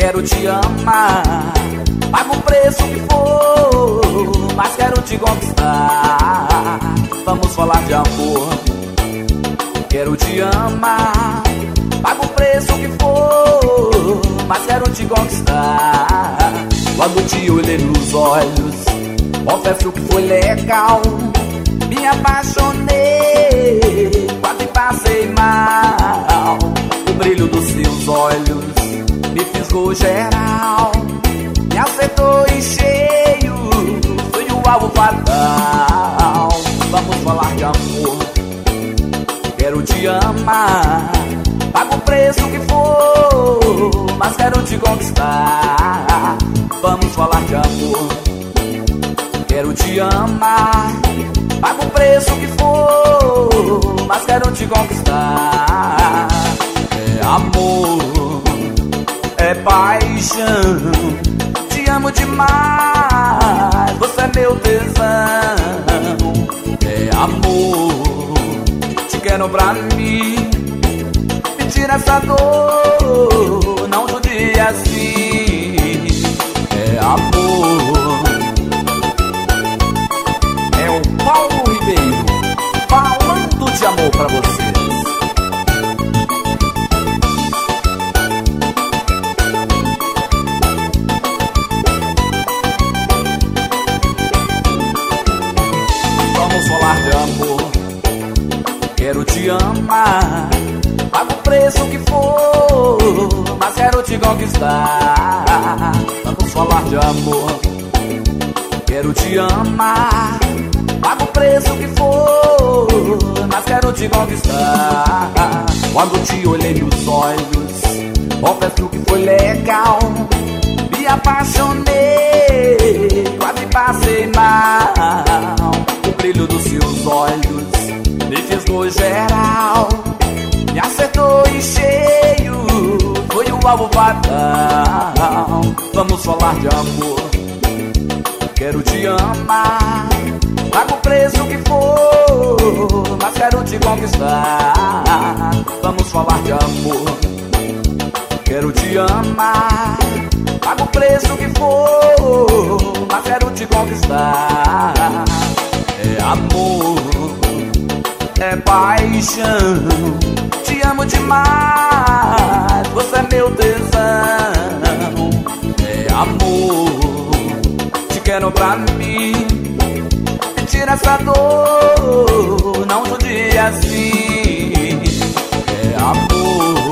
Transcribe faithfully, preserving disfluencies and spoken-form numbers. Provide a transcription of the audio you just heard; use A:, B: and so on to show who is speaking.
A: quero te amar. Pago o preço que for, mas quero te conquistar. Vamos falar de amor. Quero te amar. Pago o preço que for, mas quero te conquistar. Quando te olhei nos olhos, confesso que foi legal. Me apaixonei, quase passei mal. O brilho dos seus olhos me fisgou geral. Me acertou em cheio, fui o alvo fatal. Vamos falar de amor. Quero te amar. Pago o preço que for, mas quero te conquistar. Vamos falar de amor. Quero te amar. Pago o preço que for, mas quero te conquistar. É amor, é paixão. Te amo demais, você é meu tesão. É amor, te quero pra mim. Me tira essa dor, não judia assim. É amor. É o Paulo Ribeiro falando de amor pra vocês. Vamos falar de amor. Quero te amar. Pago o preço que for, mas quero te conquistar. Vamos falar de amor. Quero te amar. Pago o preço que for, mas quero te conquistar. Quando te olhei nos olhos, confesso que foi legal. Me apaixonei, quase passei mal. O brilho dos seus olhos me fisgou geral. Me acertou em cheio, foi o alvo fatal. Vamos falar de amor. Quero te amar. Pago o preço que for, mas quero te conquistar. Vamos falar de amor. Quero te amar. Pago o preço que for, mas quero te conquistar. É amor, é paixão. Te amo demais, você é meu tesão. É amor, te quero pra mim. Me tira essa dor, não judia assim. É amor.